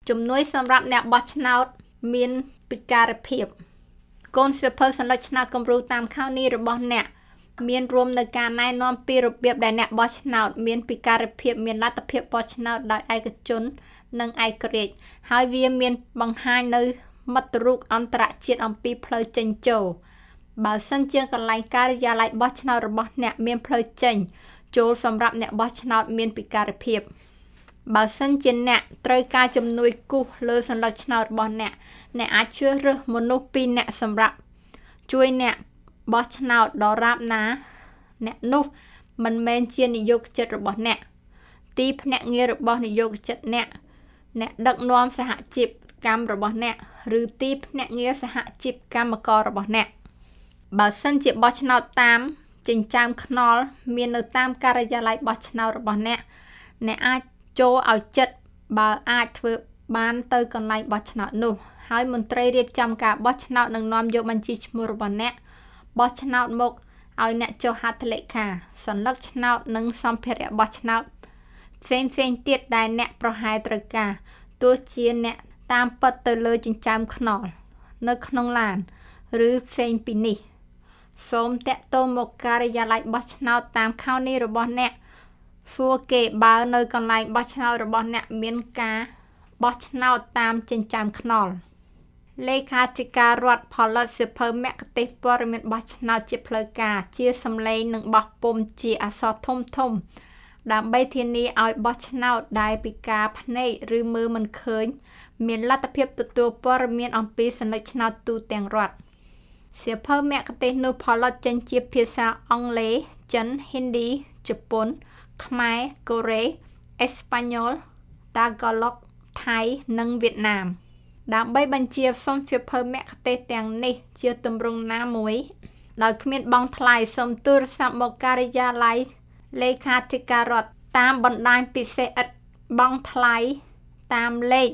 ជំនួយសម្រាប់អ្នកបោះឆ្នោតមានពិការភាពកូនសៀវភៅសន្លឹកឆ្នោតគំរូតាមខោនេះរបស់អ្នកមានរួមនៅការណែនាំពីរបៀបដែលអ្នកបោះឆ្នោតមានពិការភាពមានលទ្ធភាពបោះឆ្នោតដោយឯកជននិងឯករាជ្យហើយវាមានបង្ហាញនៅមិត្តរូបអន្តរជាតិអំពីផ្លូវចេញចូលបើសិនជាកន្លែងការិយាល័យបោះឆ្នោតរបស់អ្នកមានផ្លូវចេញចូលសម្រាប់អ្នកបោះឆ្នោតមានពិការភាពបើសិនជាអ្នកត្រូវការជំនួយគូសលើសន្លឹកឆ្នោតរបស់អ្នកអាចជ្រើសរើសមនុស្ស2នាក់សម្រាប់ជួយអ្នកបោះឆ្នោតដរាបណាអ្នកនោះមិនមែនជានាយកចិត្តរបស់អ្នកទីភ្នាក់ងាររបស់នាយកចិត្តអ្នកដឹកនាំសហជីពកម្មរបស់អ្នកឬទីភ្នាក់ងារសហជីពកម្មកររបស់អ្នកបើសិនជាបោះឆ្នោតតាមចិញ្ចើមថ្នល់មាននៅតាមការិយាល័យបោះឆ្នោតរបស់អ្នកអាចចូលឲ្យចិត្តបើអាចធ្វើបានទៅកន្លែងបោះឆ្នោតនោះហើយមន្ត្រីរៀបចំការបោះឆ្នោតនឹងនាំយកបញ្ជីឈ្មោះរបស់អ្នកបោះឆ្នោតមកឲ្យអ្នកចុះហត្ថលេខាសន្លឹកឆ្នោតនិងសម្ភារៈបោះឆ្នោតផ្សេងទៀតដែលអ្នកប្រហែលត្រូវការទោះជាអ្នកតាមពិតទៅលើចិញ្ចើមថ្នល់នៅក្នុងឡានឬផ្សេងពីនេះសូមតាក់ទងមកការិយាល័យបោះឆ្នោតតាមខោនេះរបស់អ្នកសួរគេបើនៅកន្លែងបោះឆ្នោតរបស់អ្នកមានការបោះឆ្នោតតាមចិញ្ចើមថ្នល់លេខាធិការរដ្ឋផលិតសៀវភៅមគ្គុទ្ទេសក៍ព័ត៌មានបោះឆ្នោតជាផ្លូវការជាសំឡេងនិងបោះពុម្ពជាអក្សរធំដើម្បីធានាឲ្យបោះឆ្នោតដែលពិការភ្នែកឬមើលមិនឃើញមានលទ្ធភាពទទួលព័ត៌មានអំពីសន្លឹកឆ្នោតទូទាំងរដ្ឋសៀវភៅមគ្គុទ្ទេសក៍នោះផលិតចេញជាភាសាអង់គ្លេសចិនហិណ្ឌីជប៉ុនខ្មែរកូរ៉េអេស្ប៉ាញ៉ុលតាហ្គាឡុកថៃនិងវៀតណាមដើម្បីបញ្ជាសុំសៀវភៅមគ្គុទ្ទេសក៍ទាំងនេះជាទម្រង់ណាមួយដោយគ្មានបង់ថ្លៃសូមទូរស័ព្ទមកការិយាល័យលេខាធិការរដ្ឋតាមបណ្ដាញពិសេសឥតបង់ថ្លៃតាមលេខ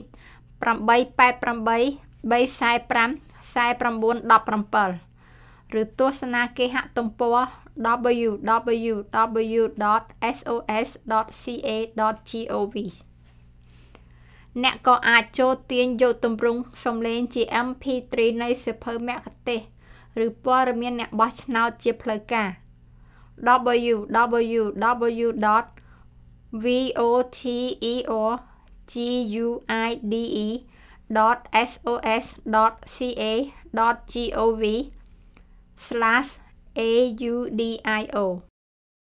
888 345 4917ឬទស្សនាគេហទំព័រ www.sos.ca.gov អ្នកក៏អាចចូលទាញយកទម្រង់សំឡេងជា MP3 នៃសៀវភៅមគ្គុទ្ទេសក៍ឬព័ត៌មានអ្នកបោះឆ្នោតជាផ្លូវការ www.voterguide.sos.ca.gov/audio